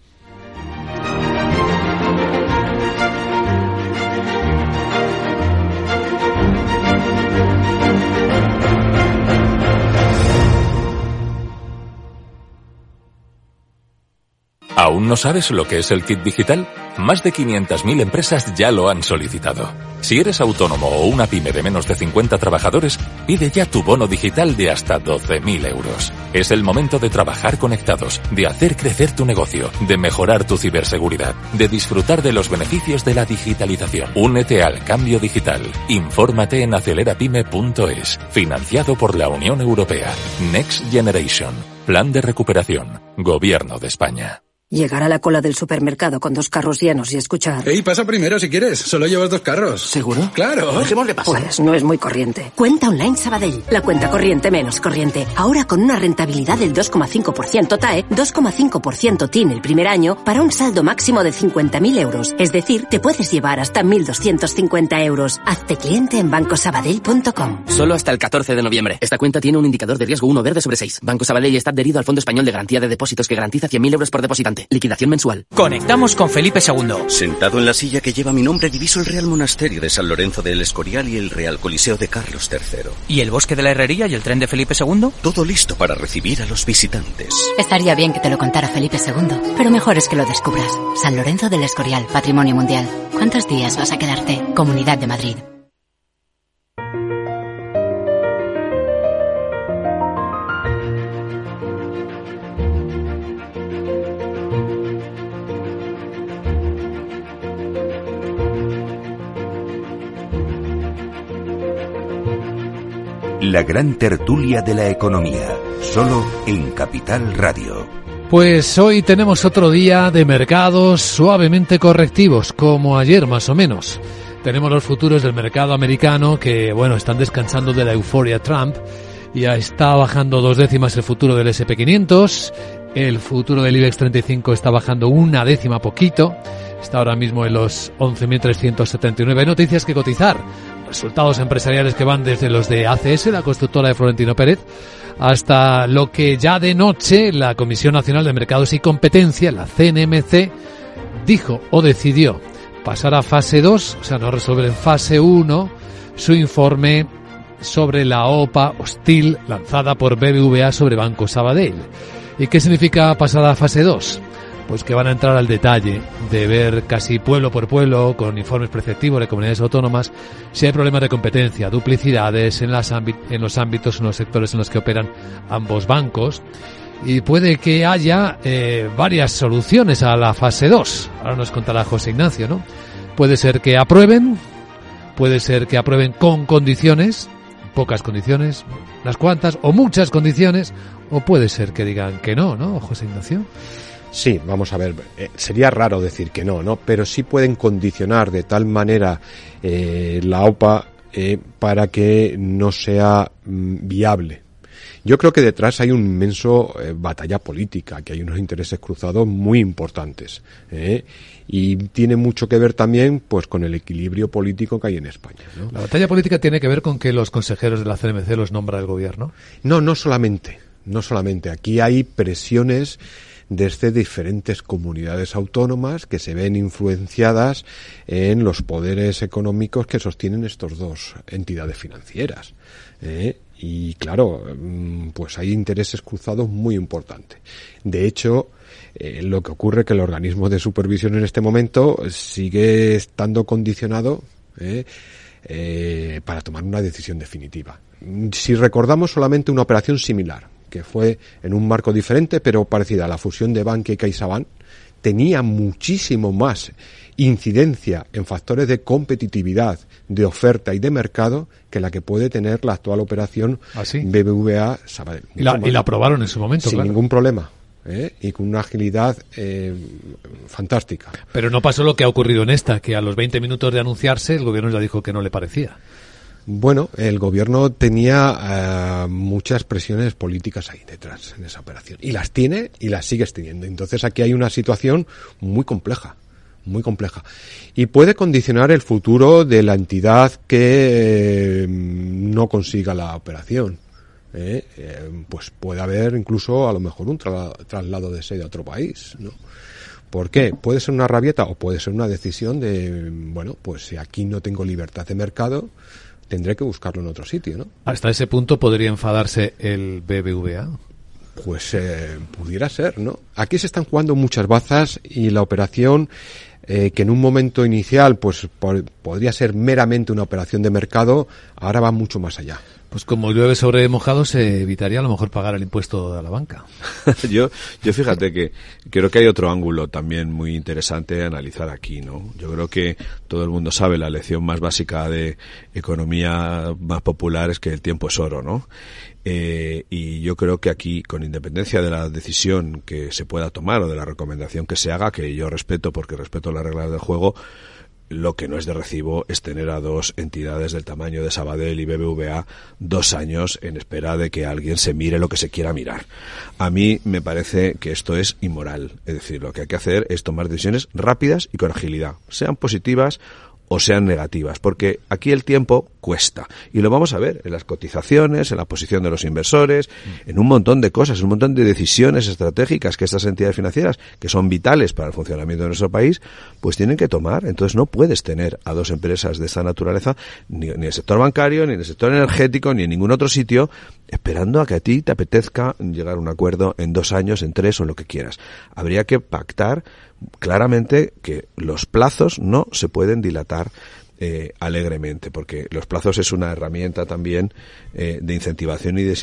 ¿Aún no sabes lo que es el kit digital? Más de 500.000 empresas ya lo han solicitado. Si eres autónomo o una pyme de menos de 50 trabajadores, pide ya tu bono digital de hasta 12.000 euros. Es el momento de trabajar conectados, de hacer crecer tu negocio, de mejorar tu ciberseguridad, de disfrutar de los beneficios de la digitalización. Únete al cambio digital. Infórmate en acelerapyme.es. Financiado por la Unión Europea. Next Generation. Plan de recuperación. Gobierno de España. Llegar a la cola del supermercado con 2 carros llenos y escuchar... ¡Ey, pasa primero si quieres! Solo llevas 2 carros. ¿Seguro? ¡Claro! Dejémosle pasar. Pues no es muy corriente. Cuenta Online Sabadell. La cuenta corriente menos corriente. Ahora con una rentabilidad del 2,5% TAE, 2,5% TIN el primer año, para un saldo máximo de 50.000 euros. Es decir, te puedes llevar hasta 1.250 euros. Hazte cliente en bancosabadell.com. Solo hasta el 14 de noviembre. Esta cuenta tiene un indicador de riesgo 1 verde sobre 6. Banco Sabadell está adherido al Fondo Español de Garantía de Depósitos, que garantiza 100.000 euros por depositante. Liquidación mensual. Conectamos con Felipe II. Sentado en la silla que lleva mi nombre, diviso el Real Monasterio de San Lorenzo del Escorial y el Real Coliseo de Carlos III. ¿Y el Bosque de la Herrería y el tren de Felipe II? Todo listo para recibir a los visitantes. Estaría bien que te lo contara Felipe II, pero mejor es que lo descubras. San Lorenzo del Escorial, Patrimonio Mundial. ¿Cuántos días vas a quedarte? Comunidad de Madrid. La gran tertulia de la economía, solo en Capital Radio. Pues hoy tenemos otro día de mercados suavemente correctivos, como ayer más o menos. Tenemos los futuros del mercado americano que, bueno, están descansando de la euforia Trump. Ya está bajando 2 décimas el futuro del S&P500. El futuro del IBEX 35 está bajando 1 décima poquito. Está ahora mismo en los 11.379. Hay noticias que cotizar. Resultados empresariales que van desde los de ACS, la constructora de Florentino Pérez, hasta lo que ya de noche la Comisión Nacional de Mercados y Competencia, la CNMC, dijo o decidió pasar a fase 2, o sea, no resolver en fase 1 su informe sobre la OPA hostil lanzada por BBVA sobre Banco Sabadell. ¿Y qué significa pasar a fase 2? Pues que van a entrar al detalle de ver casi pueblo por pueblo, con informes preceptivos de comunidades autónomas, si hay problemas de competencia, duplicidades en los ámbitos, en los sectores en los que operan ambos bancos. Y puede que haya varias soluciones a la fase 2. Ahora nos contará José Ignacio, ¿no? Puede ser que aprueben con condiciones, pocas condiciones, unas cuantas o muchas condiciones, o puede ser que digan que no, ¿no, José Ignacio? Sí, vamos a ver, sería raro decir que no, pero sí pueden condicionar de tal manera la OPA para que no sea viable. Yo creo que detrás hay un inmenso batalla política, que hay unos intereses cruzados muy importantes, y tiene mucho que ver también pues con el equilibrio político que hay en España, ¿no? ¿La batalla política tiene que ver con que los consejeros de la CNMC los nombra el gobierno? No solamente. Aquí hay presiones desde diferentes comunidades autónomas que se ven influenciadas en los poderes económicos que sostienen estos dos entidades financieras. Y claro, pues hay intereses cruzados muy importantes. De hecho, lo que ocurre es que el organismo de supervisión en este momento sigue estando condicionado para tomar una decisión definitiva. Si recordamos solamente una operación similar, que fue en un marco diferente pero parecida a la fusión de Bankia y CaixaBank, tenía muchísimo más incidencia en factores de competitividad, de oferta y de mercado que la que puede tener la actual operación BBVA Sabadell. Y la aprobaron en su momento, sin ningún problema, y con una agilidad fantástica. Pero no pasó lo que ha ocurrido en esta, que a los 20 minutos de anunciarse el gobierno ya dijo que no le parecía. Bueno, el gobierno tenía muchas presiones políticas ahí detrás en esa operación. Y las tiene y las sigues teniendo. Entonces aquí hay una situación muy compleja. Y puede condicionar el futuro de la entidad que no consiga la operación. Pues puede haber incluso a lo mejor un traslado de sede a otro país, ¿no? ¿Por qué? Puede ser una rabieta o puede ser una decisión de, bueno, pues si aquí no tengo libertad de mercado, tendré que buscarlo en otro sitio, ¿no? ¿Hasta ese punto podría enfadarse el BBVA? Pues pudiera ser, ¿no? Aquí se están jugando muchas bazas y la operación, que en un momento inicial pues podría ser meramente una operación de mercado, ahora va mucho más allá. Pues como llueve sobre mojado, se evitaría a lo mejor pagar el impuesto a la banca. Yo fíjate que creo que hay otro ángulo también muy interesante a analizar aquí, ¿no? Yo creo que todo el mundo sabe la lección más básica de economía más popular es que el tiempo es oro, ¿no? Y yo creo que aquí, con independencia de la decisión que se pueda tomar o de la recomendación que se haga, que yo respeto porque respeto las reglas del juego, lo que no es de recibo es tener a dos entidades del tamaño de Sabadell y BBVA 2 años en espera de que alguien se mire lo que se quiera mirar. A mí me parece que esto es inmoral. Es decir, lo que hay que hacer es tomar decisiones rápidas y con agilidad, sean positivas o sean negativas, porque aquí el tiempo cuesta. Y lo vamos a ver en las cotizaciones, en la posición de los inversores, en un montón de cosas, en un montón de decisiones estratégicas que estas entidades financieras, que son vitales para el funcionamiento de nuestro país, pues tienen que tomar. Entonces no puedes tener a dos empresas de esta naturaleza, ni en el sector bancario, ni en el sector energético, ni en ningún otro sitio, esperando a que a ti te apetezca llegar a un acuerdo en 2 años, en 3 o en lo que quieras. Habría que pactar claramente que los plazos no se pueden dilatar alegremente, porque los plazos es una herramienta también de incentivación y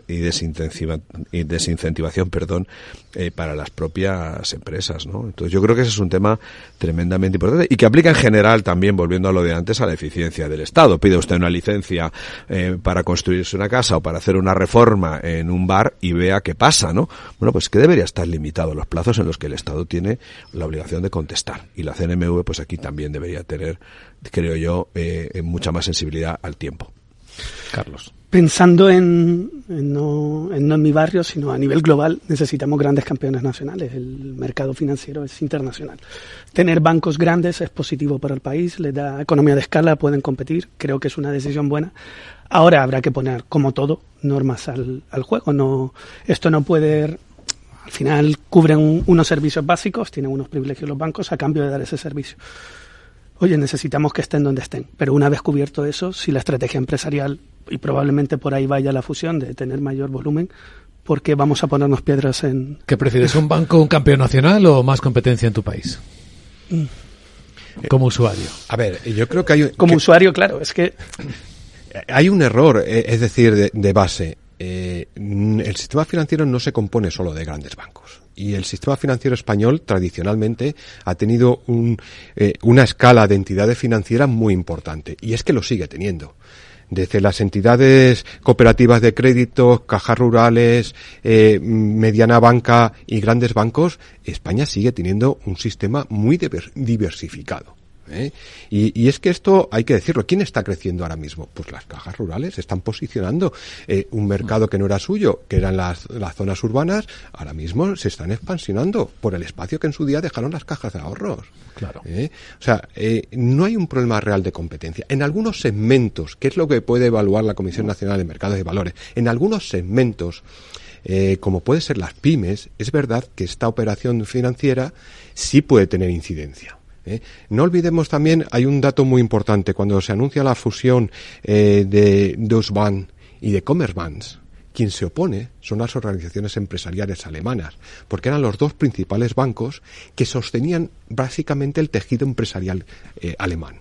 desincentivación, para las propias empresas, ¿no? Entonces yo creo que ese es un tema tremendamente importante y que aplica en general también, volviendo a lo de antes, a la eficiencia del Estado. Pide usted una licencia para construirse una casa o para hacer una reforma en un bar y vea qué pasa, ¿no? Bueno, pues que debería estar limitado los plazos en los que el Estado tiene la obligación de contestar, y la CNMV pues aquí también debería tener, creo creo yo, mucha más sensibilidad al tiempo. Carlos. Pensando no en mi barrio, sino a nivel global, necesitamos grandes campeones nacionales. El mercado financiero es internacional. Tener bancos grandes es positivo para el país, les da economía de escala, pueden competir. Creo que es una decisión buena. Ahora habrá que poner, como todo, normas al juego. Esto no puede... Al final cubren unos servicios básicos, tienen unos privilegios los bancos a cambio de dar ese servicio. Oye, necesitamos que estén donde estén, pero una vez cubierto eso, si la estrategia empresarial, y probablemente por ahí vaya la fusión de tener mayor volumen, ¿por qué vamos a ponernos piedras en...? ¿Qué prefieres, un banco, un campeón nacional o más competencia en tu país? Como usuario. A ver, yo creo que hay... usuario, claro, es que... Hay un error, es decir, de base. El sistema financiero no se compone solo de grandes bancos. Y el sistema financiero español tradicionalmente ha tenido una escala de entidades financieras muy importante. Y es que lo sigue teniendo. Desde las entidades cooperativas de crédito, cajas rurales, mediana banca y grandes bancos, España sigue teniendo un sistema muy diversificado. Y es que esto hay que decirlo. ¿Quién está creciendo ahora mismo? Pues las cajas rurales están posicionando un mercado que no era suyo, que eran las zonas urbanas, ahora mismo se están expansionando por el espacio que en su día dejaron las cajas de ahorros. Claro. O sea, no hay un problema real de competencia. En algunos segmentos, que es lo que puede evaluar la Comisión Nacional de Mercados y Valores, en algunos segmentos, como puede ser las pymes, es verdad que esta operación financiera sí puede tener incidencia. No olvidemos también, hay un dato muy importante, cuando se anuncia la fusión de Deutsche Bank y de Commerzbank, quien se opone son las organizaciones empresariales alemanas, porque eran los dos principales bancos que sostenían básicamente el tejido empresarial alemán.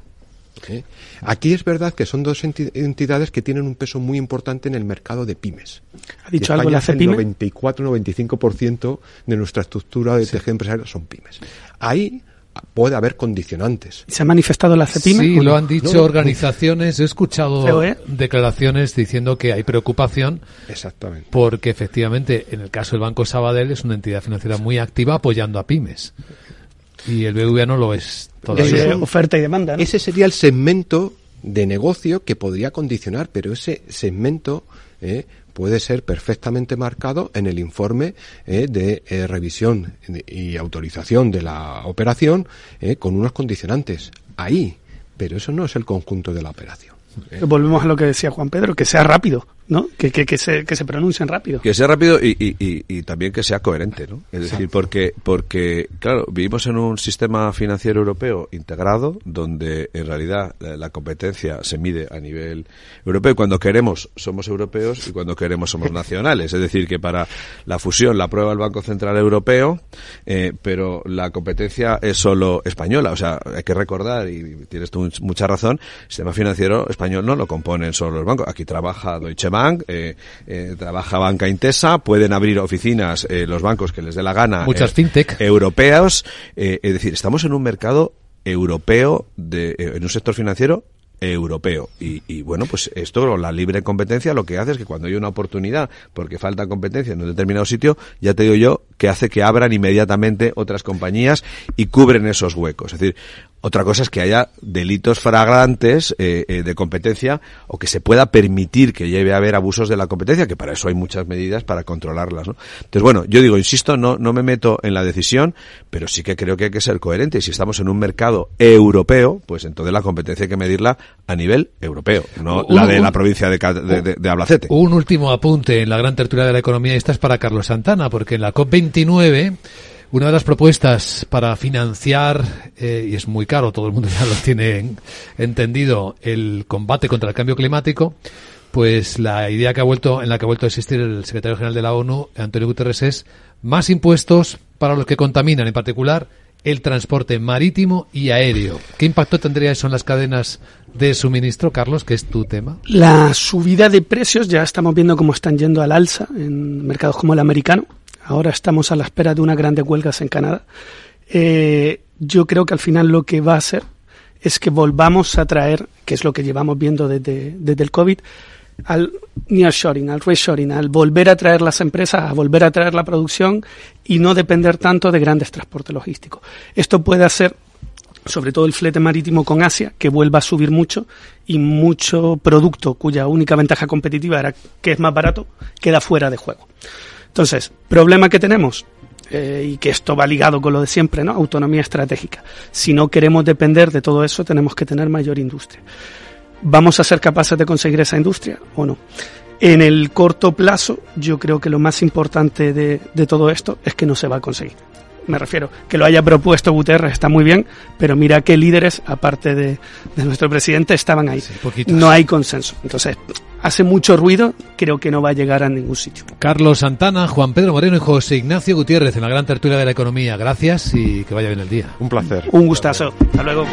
Aquí es verdad que son dos entidades que tienen un peso muy importante en el mercado de pymes. ¿Ha dicho algo la CEPYME? El 94-95% de nuestra estructura de tejido empresarial son pymes. Ahí puede haber condicionantes. ¿Se ha manifestado la CEPYME? Sí, lo han dicho organizaciones. He escuchado declaraciones diciendo que hay preocupación. Exactamente. Porque efectivamente, en el caso del Banco Sabadell, es una entidad financiera muy activa apoyando a pymes. Y el BBVA no lo es todavía. Oferta y demanda, ¿no? Ese sería el segmento de negocio que podría condicionar, pero ese segmento puede ser perfectamente marcado en el informe de revisión y autorización de la operación con unos condicionantes ahí, pero eso no es el conjunto de la operación. Volvemos a lo que decía Juan Pedro, que sea rápido, ¿no? Que se pronuncien rápido. Que sea rápido y también que sea coherente, ¿no? Es decir, porque claro, vivimos en un sistema financiero europeo integrado donde en realidad la competencia se mide a nivel europeo y cuando queremos somos europeos y cuando queremos somos nacionales. Es decir, que para la fusión la aprueba el Banco Central Europeo, pero la competencia es solo española. O sea, hay que recordar, y tienes tú mucha razón, el sistema financiero español no lo componen solo los bancos. Aquí trabaja Deutsche Bank, trabaja Banca Intesa, pueden abrir oficinas los bancos que les dé la gana. Muchas fintech europeos. Es decir, estamos en un mercado europeo, en un sector financiero europeo. Y bueno, pues esto, la libre competencia, lo que hace es que cuando hay una oportunidad, porque falta competencia en un determinado sitio, ya te digo yo, que hace que abran inmediatamente otras compañías y cubren esos huecos. Es decir, otra cosa es que haya delitos flagrantes de competencia o que se pueda permitir que lleve a haber abusos de la competencia, que para eso hay muchas medidas para controlarlas, ¿no? Entonces, bueno, yo digo, insisto, no me meto en la decisión, pero sí que creo que hay que ser coherente. Y si estamos en un mercado europeo, pues entonces la competencia hay que medirla a nivel europeo, no la de la provincia de Albacete. Un último apunte en la gran tertulia de la economía, esta es para Carlos Santana, porque en la COP29... una de las propuestas para financiar, y es muy caro, todo el mundo ya lo tiene entendido, el combate contra el cambio climático, pues la idea en la que ha vuelto a existir el secretario general de la ONU, Antonio Guterres, es más impuestos para los que contaminan, en particular el transporte marítimo y aéreo. ¿Qué impacto tendría eso en las cadenas de suministro, Carlos, que es tu tema? La subida de precios, ya estamos viendo cómo están yendo al alza en mercados como el americano. Ahora estamos a la espera de unas grandes huelgas en Canadá. Yo creo que al final lo que va a hacer es que volvamos a traer, que es lo que llevamos viendo desde el COVID, al nearshoring, al reshoring, al volver a traer las empresas, a volver a traer la producción y no depender tanto de grandes transportes logísticos. Esto puede hacer sobre todo el flete marítimo con Asia, que vuelva a subir mucho, y mucho producto cuya única ventaja competitiva era que es más barato, queda fuera de juego. Entonces, problema que tenemos, y que esto va ligado con lo de siempre, ¿no? Autonomía estratégica. Si no queremos depender de todo eso, tenemos que tener mayor industria. ¿Vamos a ser capaces de conseguir esa industria o no? En el corto plazo, yo creo que lo más importante de todo esto es que no se va a conseguir. Me refiero, que lo haya propuesto Guterres está muy bien, pero mira qué líderes, aparte de nuestro presidente, estaban ahí. Sí, no hay consenso. Entonces, hace mucho ruido, creo que no va a llegar a ningún sitio. Carlos Santana, Juan Pedro Moreno y José Ignacio Gutiérrez en la gran tertulia de la economía. Gracias y que vaya bien el día. Un placer. Un gustazo. Hasta luego.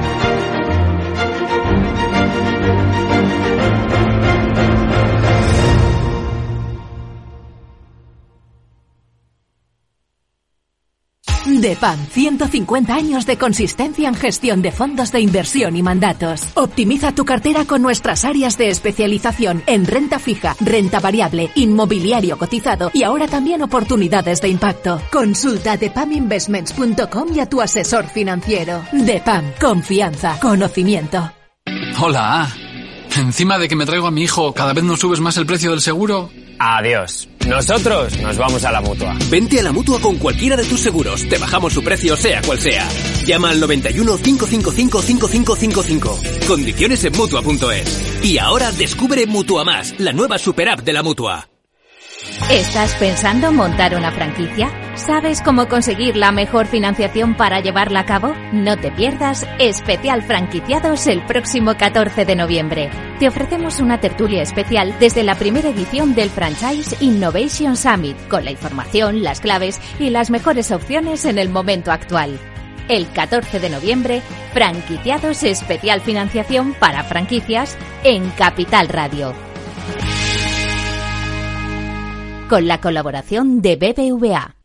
DEPAM, 150 años de consistencia en gestión de fondos de inversión y mandatos. Optimiza tu cartera con nuestras áreas de especialización en renta fija, renta variable, inmobiliario cotizado y ahora también oportunidades de impacto. Consulta depaminvestments.com y a tu asesor financiero. DEPAM, confianza, conocimiento. Hola. Encima de que me traigo a mi hijo, ¿cada vez nos subes más el precio del seguro? Adiós. Nosotros nos vamos a la Mutua. Vente a la Mutua con cualquiera de tus seguros. Te bajamos su precio sea cual sea. Llama al 91 555 5555. Condiciones en Mutua.es. Y ahora descubre Mutua Más, la nueva super app de la Mutua. ¿Estás pensando montar una franquicia? ¿Sabes cómo conseguir la mejor financiación para llevarla a cabo? No te pierdas Especial Franquiciados el próximo 14 de noviembre. Te ofrecemos una tertulia especial desde la primera edición del Franchise Innovation Summit, con la información, las claves y las mejores opciones en el momento actual. El 14 de noviembre, Franquiciados Especial Financiación para Franquicias en Capital Radio. Con la colaboración de BBVA.